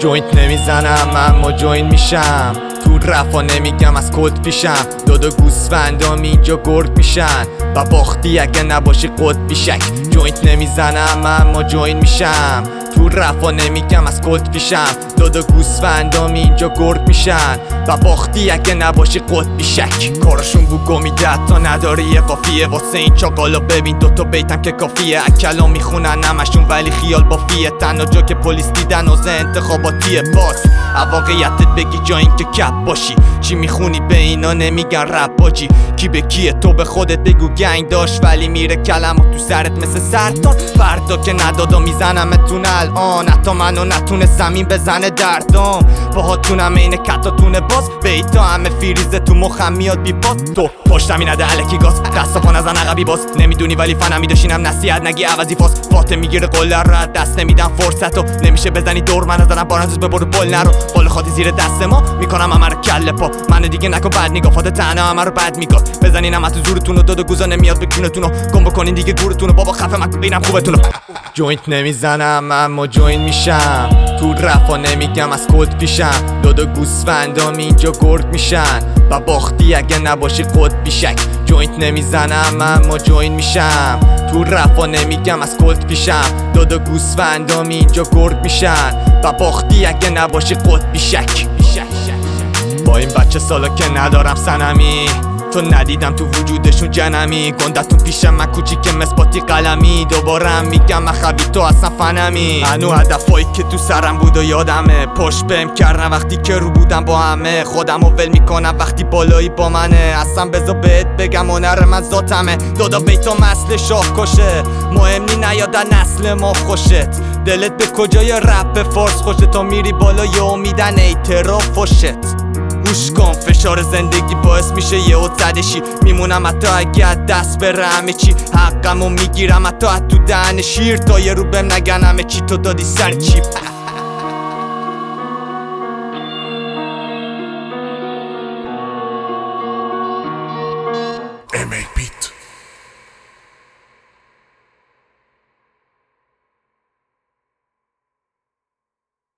جوینت نمیزنم اما جوین میشم، تو رفا نمیگم از کد پیشم. دو گوسفندام اینجا گرد میشن و باختی اگه نباشی قد بیشک. جوینت نمیزنم اما جوین میشم، تو رفا نمیگم از کد پیشم. دو گوسفندام اینجا گرد میشن و باختی اگه نباشی قد بیشک. کارشون بو گمیده تا نداری یه قافیه، واسه این چاقالا ببین دوتا بیتم که کافیه. کلام میخونن همشون ولی خیال بافیه، تنها جا که پلیس دیدن واسه انتخاباتیه. باز واقعیتت بگی جا این که کپ باشی، چی میخونی به اینا نمیگن رپ باجی. کی به کیه تو به خودت بگو گنگ داشت، ولی میره کلمات تو سرت مثل سرطان. فردا که ندادا میزنمتون الان، حتی منو نتونه زمین بزنه دردام. باهاتونم اینه کتاتونه باز، بیتا همه فریزه تو مخم میاد بی پاس. تو پشتم اینده الکی گاز، دستا پا نزن عقبی باز. نمیدونی ولی فنمی داشتینم نصیحت نگی عوضی فاس. فاته میگیره قله رو دست نمیدم فرصتو، نمیشه بزنی دور من نزنم بارنزوز ببرو بل نرو. قول خاطی زیر دست ما میکنم همه رو کله پا، من دیگه نکن بد نگاه فاته تنه همه رو بد میگاه. بزنین هم تو زورتونو دو گوزا نمیاد به کونتونو، گم بکنین دیگه گورتونو بابا خفه من بینم خوبتونو. جوینت نمیزنم اما جوین میشم، تو رفا نمیگم از کد پیشم. دو گوسفندام اینجا گرد میشن و باختی اگه نباشی قد بیشک. جوینت نمیزنم اما جوین میشم، تو رفا نمیگم از کد پیشم. دو گوسفندام اینجا گرد میشن و باختی اگه نباشی قد بیشک. با این بچه سالا که ندارم سنمی، تو ندیدم تو وجودشون جنمی. گندتون پیشم من کوچیک مسپاتی قلمی، دوباره میگم من خوی تو اصلا فنمی. هنو هدفایی که تو سرم بود و یادمه، پشت بهم کردن وقتی که رو بودم با همه. خودمو ول میکنم وقتی بالایی با منه، اصلا بذار بهت بگم هنر من ذاتمه. دادا بیتا مسل شاه کشه، مهم نی نیادن نسل ما خوشت. دلت به کجای رپ فارس خوشه، تا میری بالا یه میدن اعتراف خوشت. گوش کن فشار زندگی باعث میشه یه زدشی، میمونم حتی اگه از دست بره همه چی. حقمو میگیرم حتی از تو دهن شیر، تا یه رو بهم نگن همه چی تو دادی سر چی.